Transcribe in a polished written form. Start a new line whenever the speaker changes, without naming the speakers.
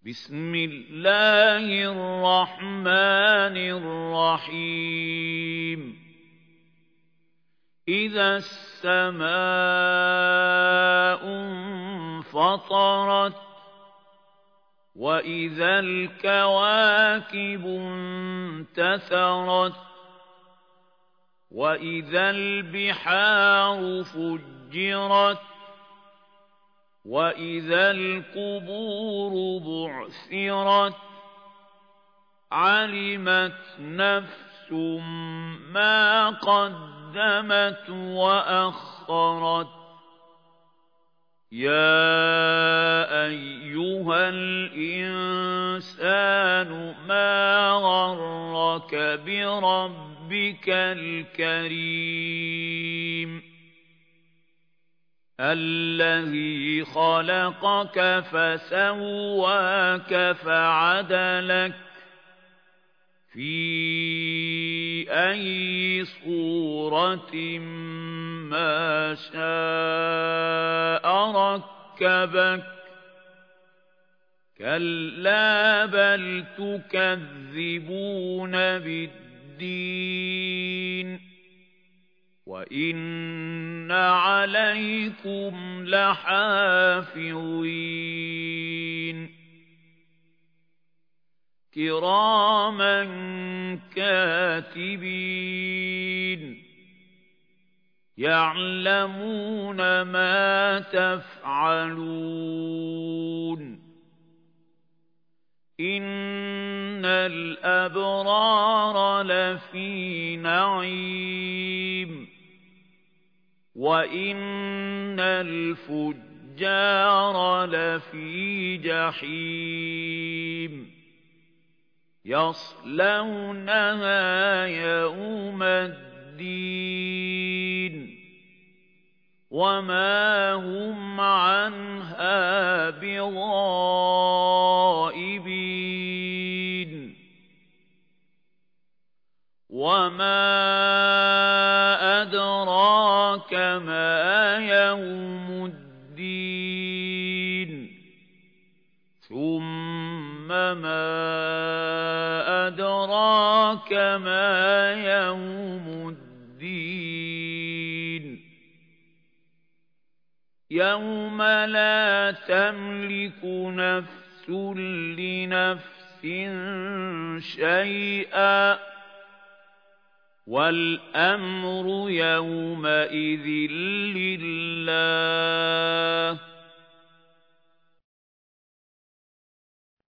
بسم الله الرحمن الرحيم إذا السماء انفطرت وإذا الكواكب انتثرت وإذا البحار فجرت وإذا القبور بعثرت علمت نفس ما قدمت وأخرت يا أيها الإنسان ما غرك بربك الكريم الذي خلقك فسواك فعدلك في أي صورة ما شاء ركبك كلا بل تكذبون بالدين وَإِنَّ عَلَيْكُمْ لَحَافِظِينَ كِرَامًا كَاتِبِينَ يَعْلَمُونَ مَا تَفْعَلُونَ إِنَّ الْأَبْرَارَ لَفِي نَعِيمٍ وَإِنَّ الْفُجَّارَ لَفِي جَحِيمٍ يَصْلَوْنَهَا يَوْمَ الدِّينِ وَمَا هُمْ عَنْهَا بِغَائِبِينَ وَمَا أَدْرَاكَ مَا يَوْمُ الدِّينِ ثُمَّ مَا أَدْرَاكَ مَا يَوْمُ الدِّينِ يَوْمَ لَا تَمْلِكُ نَفْسٌ لِنَفْسٍ شَيْئًا وَالْأَمْرُ يَوْمَئِذٍ لِلَّهِ